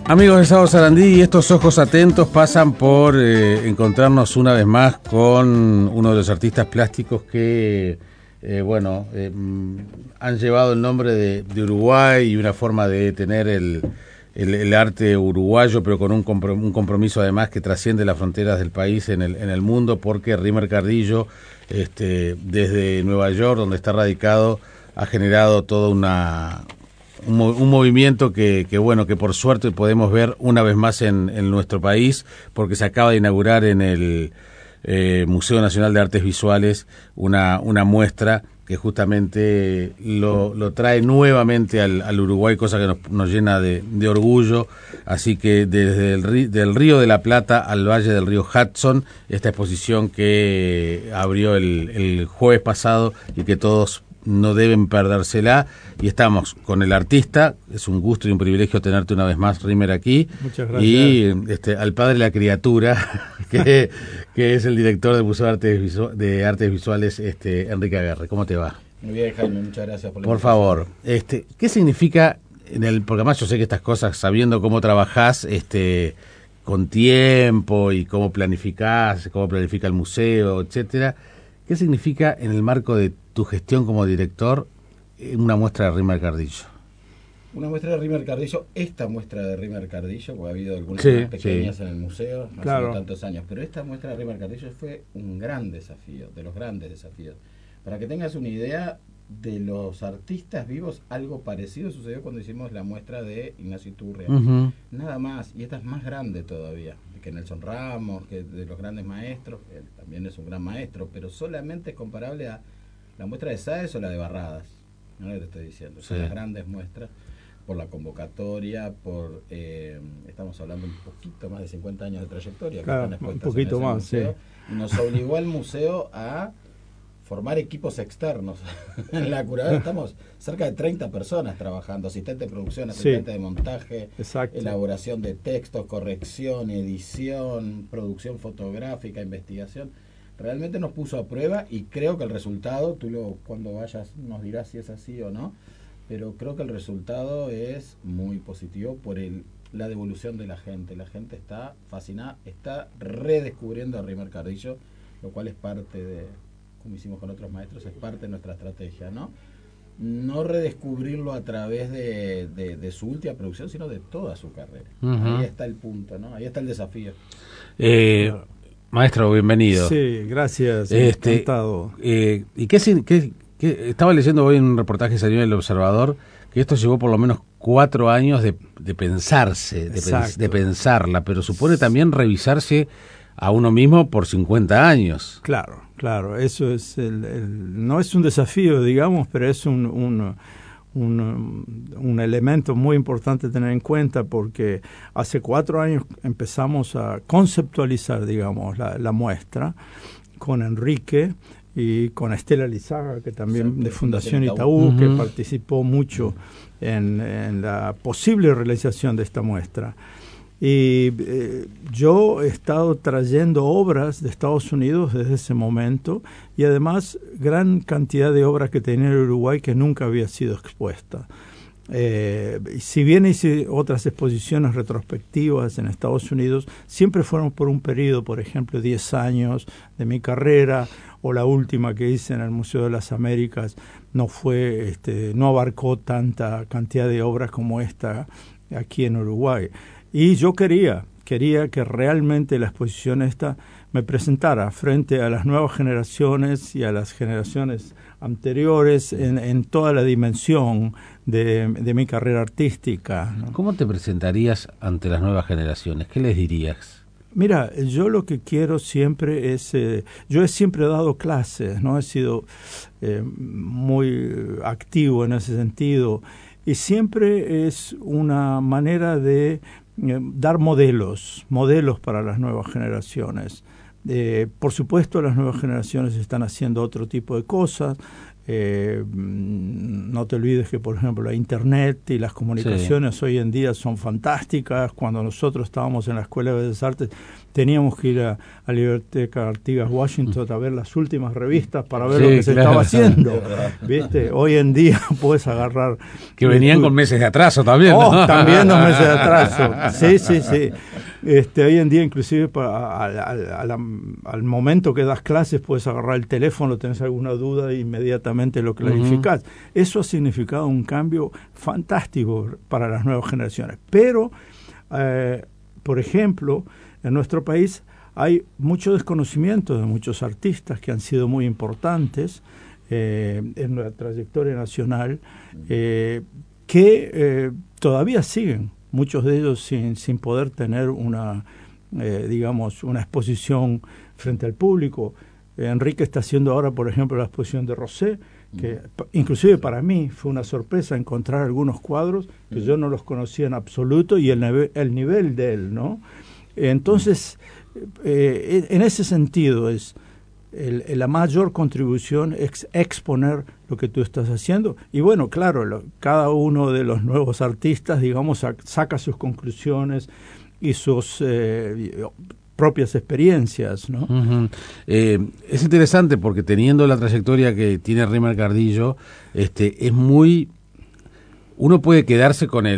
Amigos de Sábado Sarandí, y estos ojos atentos pasan por encontrarnos una vez más con uno de los artistas plásticos que, han llevado el nombre de Uruguay y una forma de tener el arte uruguayo, pero con un compromiso además que trasciende las fronteras del país en el mundo, porque Rimer Cardillo, desde Nueva York, donde está radicado, ha generado toda un movimiento que por suerte podemos ver una vez más en nuestro país, porque se acaba de inaugurar en el Museo Nacional de Artes Visuales una muestra que justamente lo trae nuevamente al Uruguay, cosa que nos llena de orgullo. Así que desde del Río de la Plata al Valle del Río Hudson, esta exposición que abrió el jueves pasado y que todos no deben perdérsela, y estamos con el artista. Es un gusto y un privilegio tenerte una vez más, Rimer, aquí. Muchas gracias. Y al padre de la criatura, que es el director del Museo de Artes Visuales, Enrique Aguerre. ¿Cómo te va? Muy bien, Jaime, muchas gracias por favor. ¿Qué significa, porque además yo sé que estas cosas, sabiendo cómo trabajás, con tiempo y cómo planifica el museo, etcétera, ¿qué significa en el marco de tu gestión como director una muestra de Rimer Cardillo? Una muestra de Rimer Cardillo, esta muestra de Rimer Cardillo, porque ha habido algunas más pequeñas en el museo, hace tantos años, pero esta muestra de Rimer Cardillo fue un gran desafío, de los grandes desafíos. Para que tengas una idea de los artistas vivos, algo parecido sucedió cuando hicimos la muestra de Ignacio Iturria. Nada más, y esta es más grande todavía que Nelson Ramos, que de los grandes maestros, que también es un gran maestro, pero solamente es comparable a la muestra de Sáez o la de Barradas, no lo que te estoy diciendo, son las grandes muestras por la convocatoria, estamos hablando un poquito más de 50 años de trayectoria, claro, que están un poquito más, museo, y nos obligó al museo a formar equipos externos. En la curaduría estamos cerca de 30 personas trabajando, asistente de producción, asistente de montaje, elaboración de textos, corrección, edición, producción fotográfica, investigación. Realmente nos puso a prueba, y creo que el resultado, cuando vayas nos dirás si es así o no, pero creo que el resultado es muy positivo por la devolución de la gente. La gente está fascinada, está redescubriendo a Rimer Cardillo, lo cual es parte de, como hicimos con otros maestros, es parte de nuestra estrategia, no redescubrirlo a través de su última producción, sino de toda su carrera. Ahí está el punto, ahí está el desafío. Maestro, bienvenido. Sí, gracias, encantado. ¿Y qué estaba leyendo hoy en un reportaje que salió en El Observador, que esto llevó por lo menos 4 años de pensarse, de pensarla, pero supone también revisarse a uno mismo por 50 años. Claro, eso es no es un desafío, digamos, pero es un elemento muy importante tener en cuenta, porque hace 4 años empezamos a conceptualizar, digamos, la muestra con Enrique y con Estela Lizaga, que también de Fundación Itaú, que participó mucho en la posible realización de esta muestra. Y yo he estado trayendo obras de Estados Unidos desde ese momento, y además gran cantidad de obras que tenía en Uruguay que nunca había sido expuesta. Si bien hice otras exposiciones retrospectivas en Estados Unidos, siempre fueron por un periodo, por ejemplo, 10 años de mi carrera, o la última que hice en el Museo de las Américas no abarcó tanta cantidad de obras como esta aquí en Uruguay. Y yo quería que realmente la exposición esta me presentara frente a las nuevas generaciones y a las generaciones anteriores en toda la dimensión de mi carrera artística, ¿Cómo te presentarías ante las nuevas generaciones? ¿Qué les dirías? Mira, yo lo que quiero siempre es, yo he siempre dado clases, he sido muy activo en ese sentido, y siempre es una manera de dar modelos para las nuevas generaciones. Por supuesto, las nuevas generaciones están haciendo otro tipo de cosas, No te olvides que, por ejemplo, la Internet y las comunicaciones hoy en día son fantásticas. Cuando nosotros estábamos en la Escuela de Bellas Artes, teníamos que ir a la Biblioteca Artigas Washington a ver las últimas revistas para ver lo que se estaba haciendo. ¿Viste? Hoy en día puedes agarrar... Que venían con meses de atraso también. ¿no? También 2 meses de atraso. Sí. Hoy en día, inclusive, al momento que das clases, puedes agarrar el teléfono, tenés alguna duda e inmediatamente lo clarificás. Eso ha significado un cambio fantástico para las nuevas generaciones. Pero, por ejemplo, en nuestro país hay mucho desconocimiento de muchos artistas que han sido muy importantes en la trayectoria nacional, que todavía siguen, muchos de ellos sin poder tener una exposición frente al público. Enrique está haciendo ahora, por ejemplo, la exposición de Rosé, que inclusive para mí fue una sorpresa encontrar algunos cuadros que yo no los conocía en absoluto, y el nivel de él, ¿no? Entonces, en ese sentido es la mayor contribución es exponer lo que tú estás haciendo. Y bueno, claro, cada uno de los nuevos artistas, digamos, saca sus conclusiones y sus propias experiencias, ¿no? Uh-huh. Es interesante porque, teniendo la trayectoria que tiene Rímer Cardillo, es muy... Uno puede quedarse con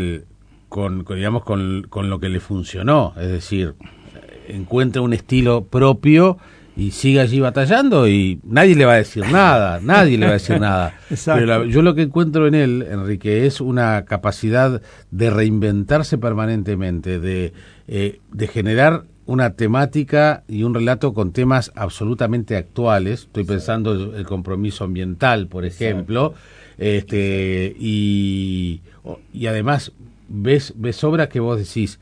lo que le funcionó, es decir, encuentra un estilo propio y sigue allí batallando y nadie le va a decir nada. Pero yo lo que encuentro en él, Enrique, es una capacidad de reinventarse permanentemente, de generar una temática y un relato con temas absolutamente actuales. Estoy pensando el compromiso ambiental, por ejemplo, y además ves obras que vos decís,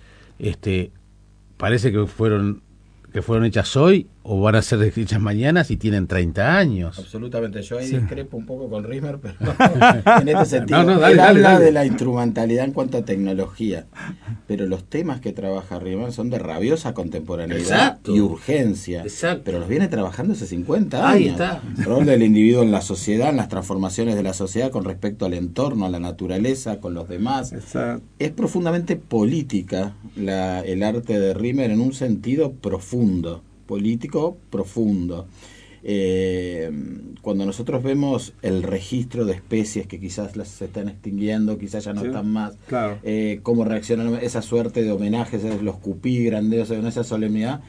parece que fueron hechas hoy o van a ser hechas mañana si tienen 30 años. Absolutamente, yo ahí discrepo un poco con Rímer, pero en este sentido. Él habla de la instrumentalidad en cuanto a tecnología, pero los temas que trabaja Rímer son de rabiosa contemporaneidad y urgencia. Exacto. Pero los viene trabajando hace 50 años. Ahí está. El rol del individuo en la sociedad, en las transformaciones de la sociedad con respecto al entorno, a la naturaleza, con los demás. Exacto. Es profundamente política el arte de Rímer en un sentido profundo. Político profundo. Cuando nosotros vemos el registro de especies que quizás se están extinguiendo, quizás ya no están más, claro. Cómo reaccionan esa suerte de homenajes, los cupí grandiosos, en esa solemnidad,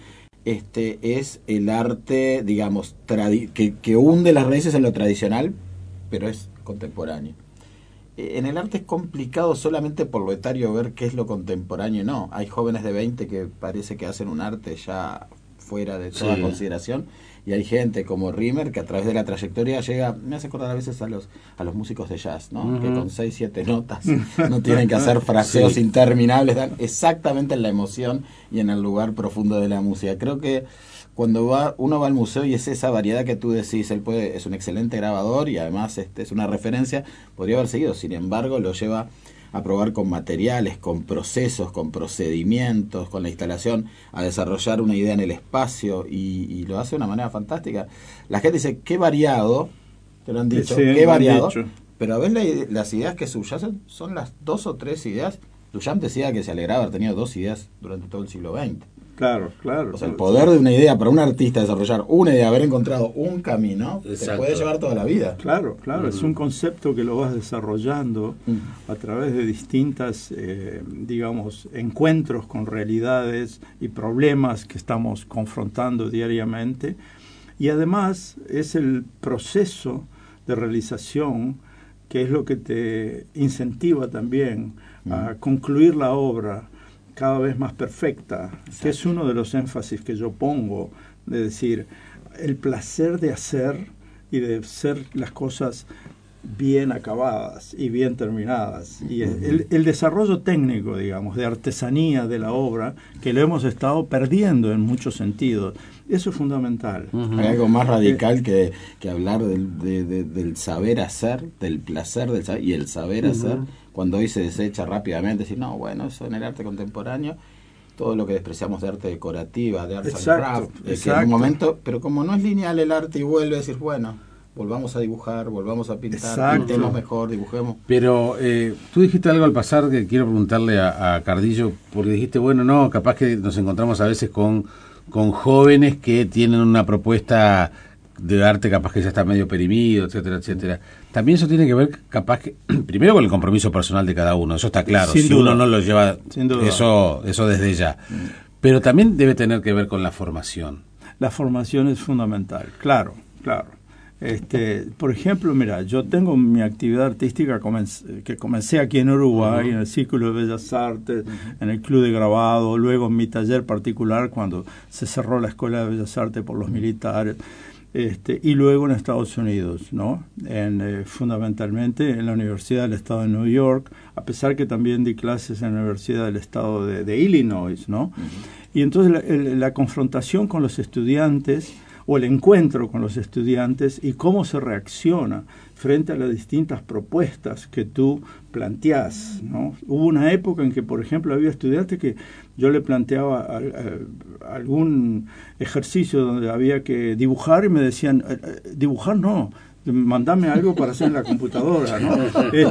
es el arte, digamos, que hunde las raíces en lo tradicional, pero es contemporáneo. En el arte es complicado solamente por lo etario ver qué es lo contemporáneo. No, hay jóvenes de 20 que parece que hacen un arte ya fuera de toda consideración, y hay gente como Rímer que a través de la trayectoria llega, me hace acordar a veces a los músicos de jazz, ¿no? Uh-huh. Que con 6, 7 notas no tienen que hacer fraseos interminables, dan exactamente en la emoción y en el lugar profundo de la música. Creo que cuando uno va al museo y es esa variedad que tú decís, él es un excelente grabador y además es una referencia, podría haber seguido, sin embargo lo lleva a probar con materiales, con procesos, con procedimientos, con la instalación, a desarrollar una idea en el espacio, y lo hace de una manera fantástica. La gente dice, qué variado, te lo han dicho, qué variado, pero a ver las ideas que subyacen son las 2 o 3 ideas. Duchamp decía que se alegraba haber tenido 2 ideas durante todo el siglo XX. Claro. O sea, el poder de una idea para un artista desarrollar una idea, haber encontrado un camino, te puede llevar toda la vida. Claro, es un concepto que lo vas desarrollando a través de distintas, encuentros con realidades y problemas que estamos confrontando diariamente, y además es el proceso de realización que es lo que te incentiva también a concluir la obra cada vez más perfecta. Exacto. Que es uno de los énfasis que yo pongo, de decir, el placer de hacer y de hacer las cosas bien acabadas y bien terminadas, y el desarrollo técnico, digamos, de artesanía de la obra, que lo hemos estado perdiendo en muchos sentidos. Eso es fundamental. Hay algo más radical que hablar del saber hacer, del placer del saber, y el saber hacer, cuando hoy se desecha rápidamente, decir, no, bueno, eso en el arte contemporáneo, todo lo que despreciamos de arte decorativa, de arts and craft, que en un momento, pero como no es lineal el arte y vuelve a decir, bueno, volvamos a dibujar, volvamos a pintar, pintemos mejor, dibujemos. Pero tú dijiste algo al pasar que quiero preguntarle a Cardillo, porque dijiste, bueno, no, capaz que nos encontramos a veces con jóvenes que tienen una propuesta de arte capaz que ya está medio perimido, etcétera, etcétera. También eso tiene que ver capaz que, primero con el compromiso personal de cada uno, eso está claro, si uno no lo lleva, eso desde ya. Pero también debe tener que ver con la formación. La formación es fundamental, claro. Por ejemplo, mira, yo tengo mi actividad artística que comencé aquí en Uruguay, en el Círculo de Bellas Artes, en el Club de Grabado, luego en mi taller particular cuando se cerró la Escuela de Bellas Artes por los militares, y luego en Estados Unidos, ¿no? Fundamentalmente en la Universidad del Estado de New York, a pesar que también di clases en la Universidad del Estado de Illinois, ¿no? Y entonces la confrontación con los estudiantes, o el encuentro con los estudiantes y cómo se reacciona frente a las distintas propuestas que tú planteás, ¿no? Hubo una época en que, por ejemplo, había estudiantes que yo le planteaba algún ejercicio donde había que dibujar y me decían, dibujar no, mandame algo para hacer en la computadora, ¿no?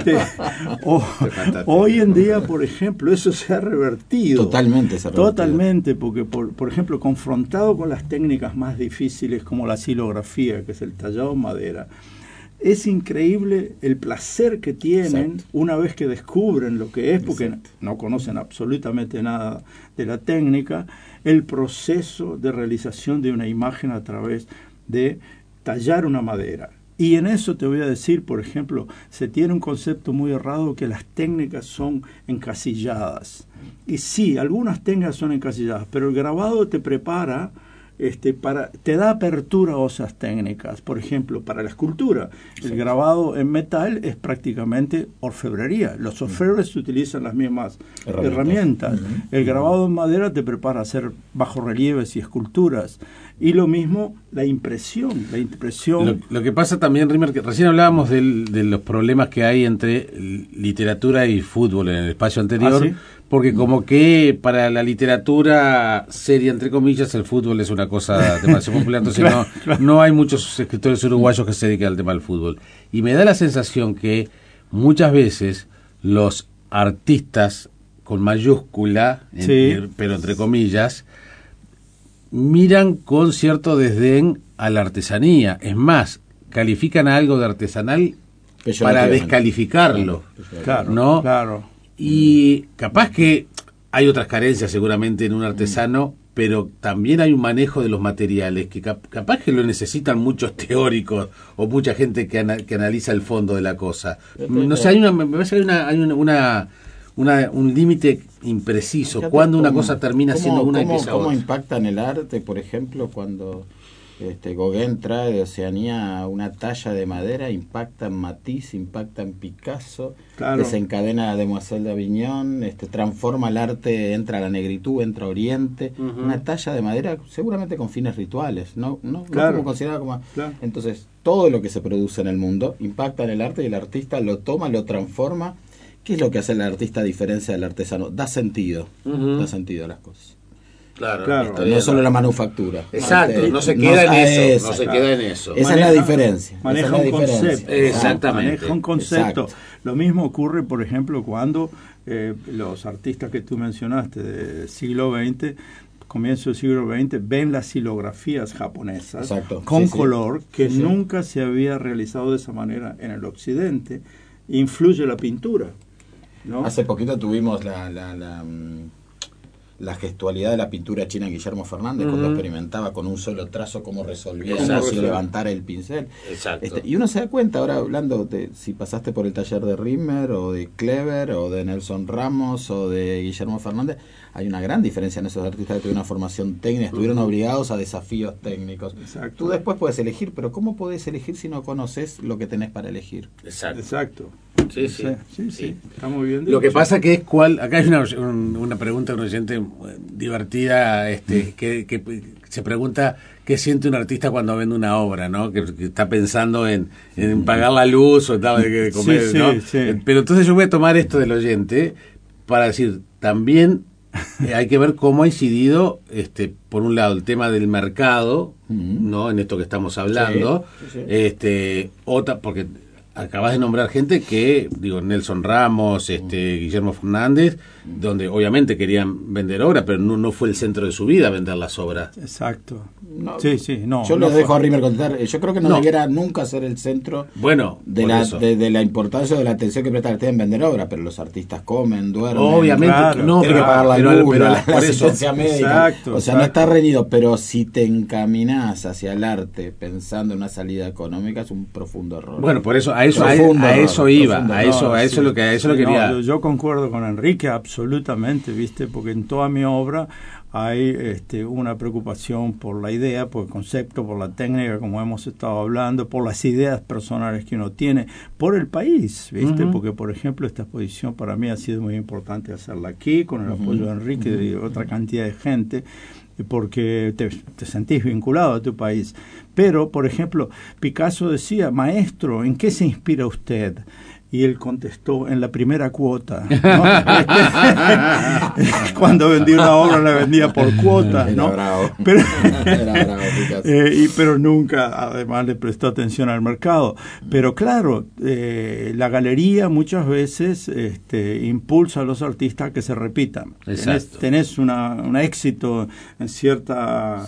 Hoy en día, por ejemplo, eso se ha revertido. Totalmente se ha revertido. Totalmente, porque, por ejemplo, confrontado con las técnicas más difíciles como la silografía, que es el tallado en madera, es increíble el placer que tienen una vez que descubren lo que es, porque no conocen absolutamente nada de la técnica, el proceso de realización de una imagen a través de tallar una madera. Y en eso te voy a decir, por ejemplo, se tiene un concepto muy errado que las técnicas son encasilladas. Y sí, algunas técnicas son encasilladas, pero el grabado te prepara, te da apertura a esas técnicas. Por ejemplo, para la escultura, el grabado en metal es prácticamente orfebrería. Los orfebres utilizan las mismas herramientas. El grabado en madera te prepara a hacer bajorrelieves y esculturas. Y lo mismo la impresión. Lo que pasa también, Rimmer, que recién hablábamos de los problemas que hay entre literatura y fútbol en el espacio anterior, ¿sí? Porque como que para la literatura seria, entre comillas, el fútbol es una cosa demasiado popular, entonces no hay muchos escritores uruguayos que se dediquen al tema del fútbol. Y me da la sensación que muchas veces los artistas, con mayúscula, pero entre comillas, miran con cierto desdén a la artesanía. Es más, califican algo de artesanal para descalificarlo. Claro, ¿no? Claro. Y capaz que hay otras carencias seguramente en un artesano, pero también hay un manejo de los materiales que capaz que lo necesitan muchos teóricos o mucha gente que analiza el fondo de la cosa. No sé, me parece que hay un límite impreciso. Fíjate cuando una cosa termina siendo una y empieza otra. ¿Cómo otra? impacta en el arte, por ejemplo, cuando Gauguin trae de Oceanía una talla de madera, impacta en Matisse, impacta en Picasso, desencadena a Demoiselle d'Avignon, transforma el arte, entra a la negritud, entra a Oriente, una talla de madera seguramente con fines rituales, no como considerada como... Entonces, todo lo que se produce en el mundo impacta en el arte y el artista lo toma, lo transforma. ¿Qué es lo que hace el artista a diferencia del artesano? Da sentido a las cosas. Claro. No solo la manufactura. Exacto, no se queda en eso. Esa es la diferencia. Maneja un concepto. Exactamente. Maneja un concepto. Lo mismo ocurre, por ejemplo, cuando los artistas que tú mencionaste del siglo XX, comienzo del siglo XX, ven las silografías japonesas con color que nunca se había realizado de esa manera en el occidente. Influye la pintura, ¿no? Hace poquito tuvimos la gestualidad de la pintura china en Guillermo Fernández, cuando experimentaba con un solo trazo cómo resolvía, cómo levantar el pincel. Exacto. Y uno se da cuenta, ahora hablando de si pasaste por el taller de Rimmer o de Kleber o de Nelson Ramos o de Guillermo Fernández, hay una gran diferencia en esos artistas que tuvieron una formación técnica, estuvieron obligados a desafíos técnicos. Exacto. Tú después puedes elegir, pero ¿cómo podés elegir si no conoces lo que tenés para elegir? Exacto. Sí. Está muy bien dicho. Lo que pasa que es acá hay una pregunta de un oyente divertida, que se pregunta qué siente un artista cuando vende una obra, ¿no? Que está pensando en pagar la luz o tal, de comer, ¿no? Sí. Pero entonces yo voy a tomar esto del oyente para decir, también hay que ver cómo ha incidido, por un lado, el tema del mercado, ¿no? En esto que estamos hablando, otra, porque acabas de nombrar gente que, digo, Nelson Ramos, Guillermo Fernández, donde obviamente querían vender obras, pero no fue el centro de su vida vender las obras. Exacto. No, sí, no. Yo les dejo a Rimer contestar. Yo creo que no debiera nunca ser el centro de la importancia de la atención que presta el artista en vender obras, pero los artistas comen, duermen. Obviamente, tienen que pagar la luz, la asistencia médica. Exacto, o sea, no está reñido, pero si te encaminás hacia el arte pensando en una salida económica, es un profundo error. Bueno, por eso, a eso iba, a eso es lo que quería. Yo concuerdo con Enrique absolutamente, ¿viste? Porque en toda mi obra hay una preocupación por la idea, por el concepto, por la técnica, como hemos estado hablando, por las ideas personales que uno tiene, por el país, ¿viste? Porque, por ejemplo, esta exposición para mí ha sido muy importante hacerla aquí, con el apoyo de Enrique y de otra cantidad de gente, porque te sentís vinculado a tu país. Pero, por ejemplo, Picasso decía, maestro, ¿en qué se inspira usted? Y él contestó, en la primera cuota, ¿no? Cuando vendía una obra la vendía por cuota, ¿no? Era bravo. Pero, Era bravo, pero nunca, además, le prestó atención al mercado. Pero claro, la galería muchas veces impulsa a los artistas a que se repitan. Tenés un éxito en cierta,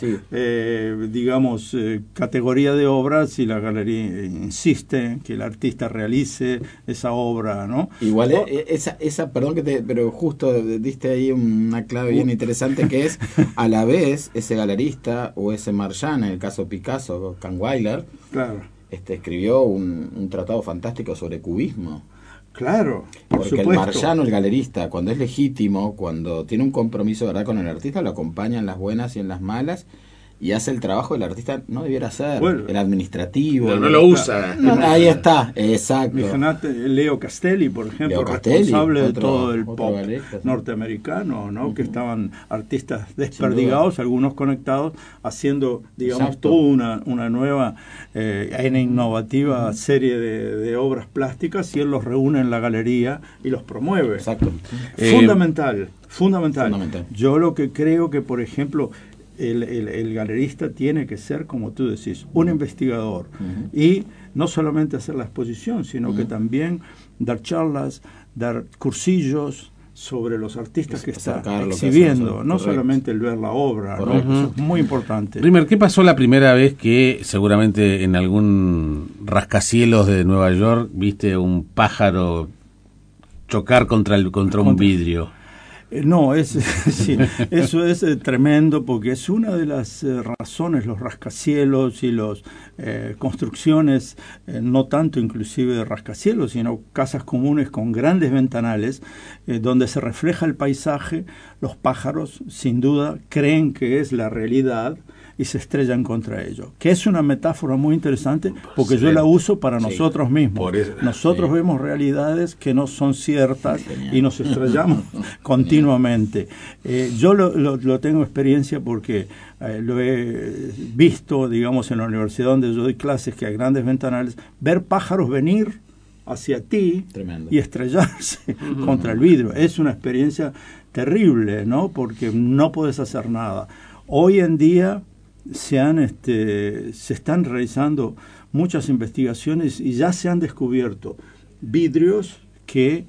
digamos, categoría de obras, y la galería insiste en que el artista realice esa obra, ¿no? Igual esa perdón pero justo diste ahí una clave bien interesante, que es a la vez ese galerista o ese Marchand, en el caso Picasso, Kahnweiler, claro, escribió un tratado fantástico sobre cubismo. Claro, porque supuesto. El Marchand o el galerista, cuando es legítimo, cuando tiene un compromiso de verdad con el artista, lo acompaña en las buenas y en las malas, y hace el trabajo del artista, no debiera ser el administrativo. Pero no lo usa. Ahí está, exacto. Leo Castelli, por ejemplo, responsable de todo el pop norteamericano, ¿no? Que estaban artistas desperdigados, algunos conectados, haciendo, digamos, toda una nueva e innovativa serie de obras plásticas, y él los reúne en la galería y los promueve. Exacto. Fundamental. Yo lo que creo que, por ejemplo, el galerista tiene que ser, como tú decís, un investigador, y no solamente hacer la exposición, sino que también dar charlas, dar cursillos sobre los artistas que está exhibiendo, no solamente el ver la obra, ¿no? Eso es muy importante. Rimer, ¿qué pasó la primera vez que seguramente en algún rascacielos de Nueva York viste un pájaro chocar contra un vidrio? No, sí, eso es tremendo, porque es una de las razones, los rascacielos y las construcciones, no tanto inclusive de rascacielos, sino casas comunes con grandes ventanales, donde se refleja el paisaje. Los pájaros, sin duda, creen que es la realidad y se estrellan contra ello, que es una metáfora muy interesante, porque yo la uso para nosotros mismos. Nosotros vemos realidades que no son ciertas y nos estrellamos continuamente. Yo lo tengo experiencia porque lo he visto, digamos, en la universidad donde yo doy clases, que hay grandes ventanales, ver pájaros venir hacia ti. Tremendo. Y estrellarse contra el vidrio. Es una experiencia terrible, ¿no? Porque no puedes hacer nada. Hoy en día se están realizando muchas investigaciones y ya se han descubierto vidrios que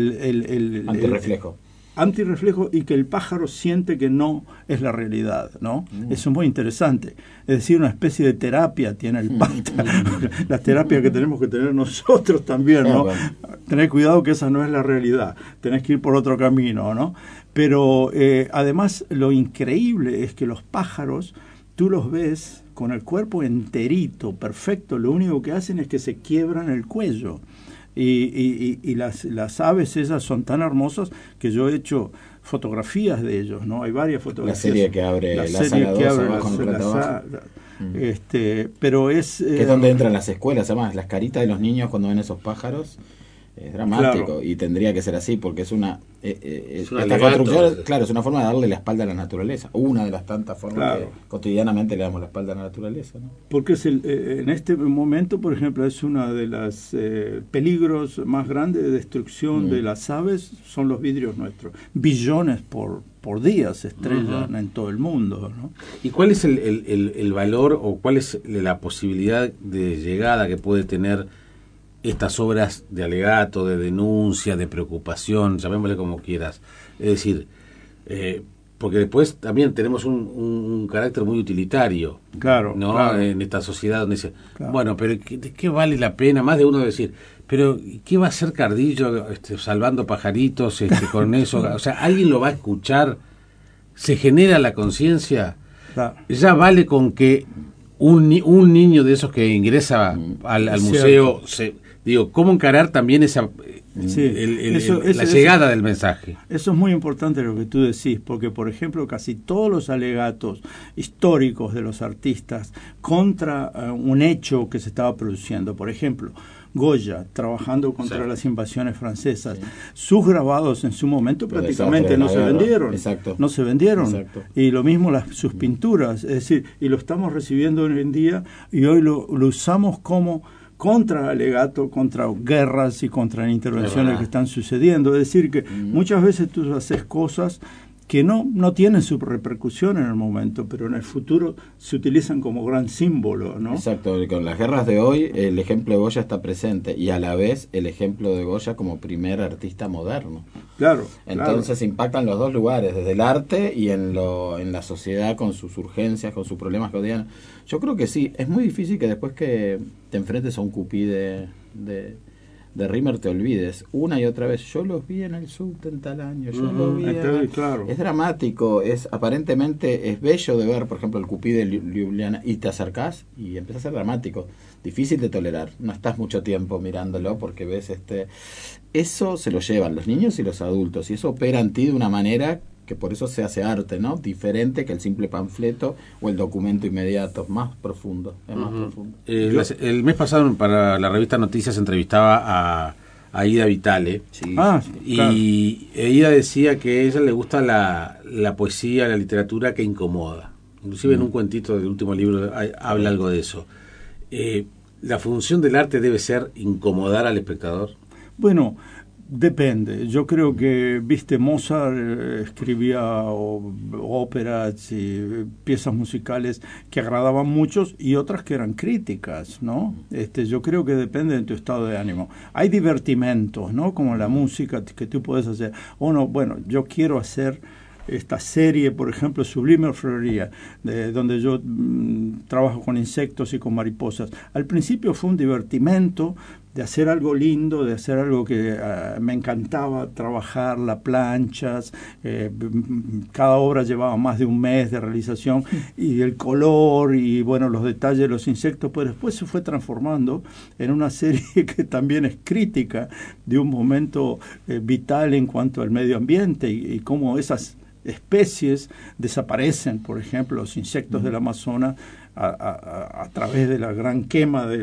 el antirreflejo, y que el pájaro siente que no es la realidad, ¿no? Eso es muy interesante. Es decir, una especie de terapia tiene el pájaro, la terapia que tenemos que tener nosotros también, ¿no? Tener cuidado que esa no es la realidad, tenés que ir por otro camino, ¿no? Pero además lo increíble es que los pájaros, tú los ves con el cuerpo enterito, perfecto, lo único que hacen es que se quiebran el cuello. Y las aves esas son tan hermosas que yo he hecho fotografías de ellos, ¿no? Hay varias fotografías. La serie que abre la sala 2 abajo, pero es... que es donde entran las escuelas, además, las caritas de los niños cuando ven esos pájaros. Es dramático, claro. Y tendría que ser así porque es una esta construcción, claro, es una forma de darle la espalda a la naturaleza, una de las tantas formas, claro, que cotidianamente le damos la espalda a la naturaleza, ¿no? Porque es en este momento, por ejemplo, es uno de los peligros más grandes de destrucción de las aves, son los vidrios nuestros. Billones por día se estrellan en todo el mundo, ¿no? ¿Y cuál es el valor o cuál es la posibilidad de llegada que puede tener estas obras de alegato, de denuncia, de preocupación, llamémosle como quieras? Es decir, porque después también tenemos un carácter muy utilitario, claro, ¿no? Claro. En esta sociedad donde dice, claro, bueno, pero ¿qué vale la pena? Más de uno decir, pero ¿qué va a hacer Cardillo salvando pajaritos con eso? O sea, ¿alguien lo va a escuchar? ¿Se genera la conciencia? Claro. Ya vale con que un niño de esos que ingresa al museo, ¿cómo encarar también esa la llegada del mensaje? Eso es muy importante lo que tú decís, porque, por ejemplo, casi todos los alegatos históricos de los artistas contra un hecho que se estaba produciendo, por ejemplo, Goya, trabajando contra las invasiones francesas. Sus grabados en su momento prácticamente no se vendieron. Exacto. No se vendieron. Exacto. Y lo mismo sus pinturas. Es decir, y lo estamos recibiendo hoy en día y hoy lo usamos como contra alegato, contra guerras y contra intervenciones que están sucediendo. Es decir, que muchas veces tú haces cosas que no tienen su repercusión en el momento, pero en el futuro se utilizan como gran símbolo, ¿no? Exacto, con las guerras de hoy el ejemplo de Goya está presente y a la vez el ejemplo de Goya como primer artista moderno. Claro. Entonces impactan los dos lugares, desde el arte y en la sociedad con sus urgencias, con sus problemas cotidianos. Yo creo que sí, es muy difícil que después que te enfrentes a un cupí de Rimmer te olvides una y otra vez. Yo los vi en el subte en tal año, yo los vi claro. Es dramático, aparentemente es bello de ver, por ejemplo, el cupí de Ljubljana, y te acercás y empieza a ser dramático, difícil de tolerar, no estás mucho tiempo mirándolo porque ves eso se lo llevan los niños y los adultos y eso opera en ti de una manera que por eso se hace arte, ¿no? Diferente que el simple panfleto o el documento inmediato, más profundo, es más profundo. El mes pasado para la revista Noticias entrevistaba a Ida Vitale, y Ida decía que a ella le gusta la poesía, la literatura que incomoda. Inclusive en un cuentito del último libro habla algo de eso. ¿La función del arte debe ser incomodar al espectador? Bueno, depende. Yo creo que, Mozart escribía óperas y piezas musicales que agradaban a muchos y otras que eran críticas, ¿no? Yo creo que depende de tu estado de ánimo. Hay divertimentos, ¿no? Como la música que tú puedes hacer. Bueno, yo quiero hacer esta serie, por ejemplo, Sublime Orfebrería, donde yo trabajo con insectos y con mariposas. Al principio fue un divertimento de hacer algo lindo, de hacer algo que me encantaba trabajar, las planchas, cada obra llevaba más de un mes de realización, y el color y los detalles de los insectos, pero después se fue transformando en una serie que también es crítica de un momento vital en cuanto al medio ambiente y cómo esas especies desaparecen, por ejemplo, los insectos del Amazonas a través de la gran quema de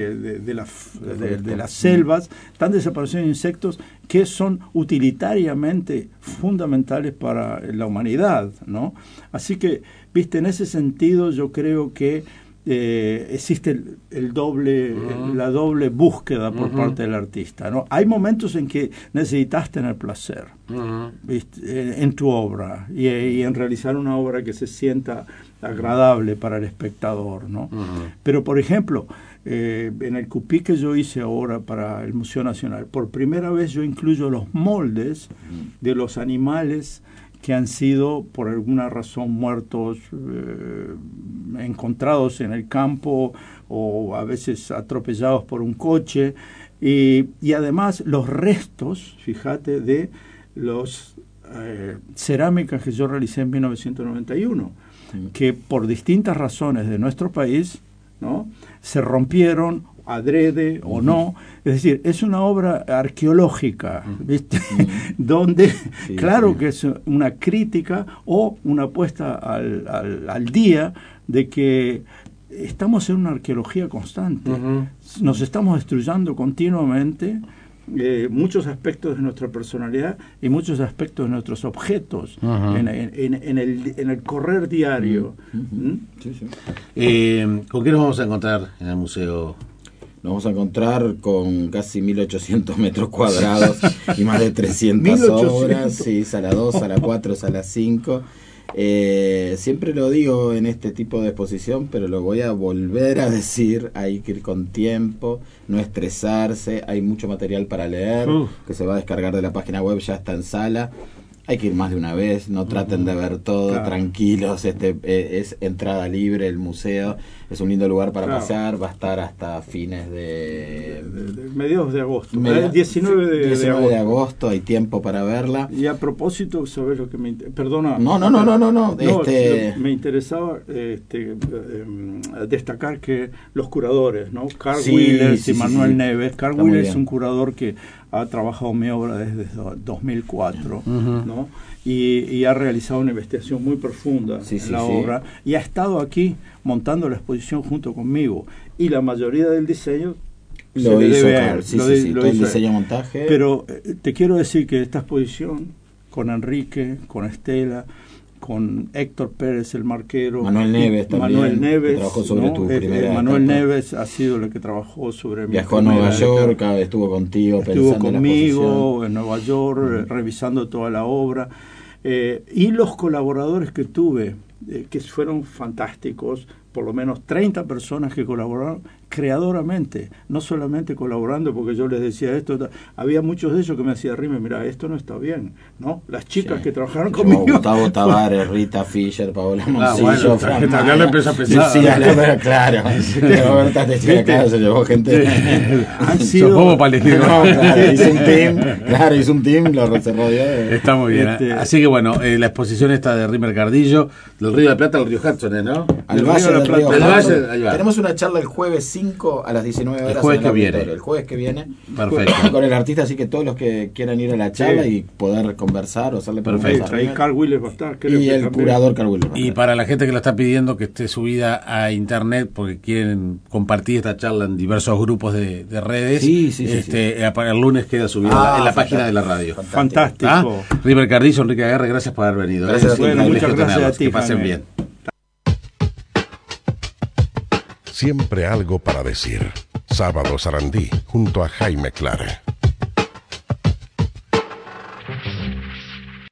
las selvas, están desapareciendo insectos que son utilitariamente fundamentales para la humanidad, ¿no? Así que, en ese sentido yo creo que existe la doble búsqueda por parte del artista, ¿no? Hay momentos en que necesitas tener placer en tu obra y en realizar una obra que se sienta agradable para el espectador, ¿no? Pero, por ejemplo, en el cupí que yo hice ahora para el Museo Nacional, por primera vez yo incluyo los moldes de los animales que han sido por alguna razón muertos, encontrados en el campo o a veces atropellados por un coche, y además los restos, fíjate, de los cerámicas que yo realicé en 1991, que por distintas razones de nuestro país, ¿no?, se rompieron adrede o no, es decir, es una obra arqueológica, ¿viste? Donde, que es una crítica o una puesta al día de que estamos en una arqueología constante, nos estamos destruyendo continuamente muchos aspectos de nuestra personalidad y muchos aspectos de nuestros objetos en el correr diario. Sí, sí. ¿Con qué nos vamos a encontrar en el museo? Nos vamos a encontrar con casi 1.800 metros cuadrados y más de 300 obras, sí, sala 2, sala 4, sala 5. Siempre lo digo en este tipo de exposición, pero lo voy a volver a decir: hay que ir con tiempo, no estresarse, hay mucho material para leer que se va a descargar de la página web, ya está en sala. Hay que ir más de una vez, no traten de ver todo, tranquilos, es entrada libre el museo, es un lindo lugar para pasear, va a estar hasta fines de mediados de agosto, 19 de agosto, hay tiempo para verla. Y a propósito, ¿sabes lo que me perdona? No. Me interesaba destacar que los curadores, ¿no? Carl Willers y Manuel Neves. Carl Willers es un curador que ha trabajado mi obra desde 2004, ¿no? Y ha realizado una investigación muy profunda en la obra, y ha estado aquí montando la exposición junto conmigo, y la mayoría del diseño lo hizo Carl, todo el diseño, montaje. Pero te quiero decir que esta exposición, con Enrique, con Estela, con Héctor Pérez, el marquero, Manuel Neves también, que trabajó sobre tu primera Manuel Neves ha sido el que trabajó sobre mi viajó a Nueva York, estuvo contigo, estuvo conmigo en Nueva York, revisando toda la obra, y los colaboradores que tuve, que fueron fantásticos, por lo menos 30 personas que colaboraron creadoramente, no solamente colaborando porque yo les decía esto. Había muchos de ellos que me decían: Rime, mira, esto no está bien, ¿no? Las chicas que trabajaron conmigo, Gustavo Tavares, Rita Fischer, Paola Moncillo, ya lo empezó a pensar. Claro, Roberta Teixeira, se llevó gente. Han sido como para hizo un team, lo se rodeó. Está muy bien. Así que bueno, la exposición esta de Rimer Cardillo, del Río de la Plata al Río Hudson, ¿no? Al Valle del Río Hudson. Tenemos una charla el jueves 5 a las 19 horas. El jueves que viene. El jueves que viene. Perfecto. Con el artista, así que todos los que quieran ir a la charla y poder conversar o hacerle preguntas. Ahí Carl Willers va a estar. Y el curador Carl Willers. Y para la gente que lo está pidiendo que esté subida a internet porque quieren compartir esta charla en diversos grupos de redes, el lunes queda subida en la página de la radio. Fantástico. Rimer Cardillo, Enrique Aguirre, gracias por haber venido. Gracias. Muchas gracias a ti. Que pasen bien. Siempre algo para decir. Sábado Sarandí, junto a Jaime Clara.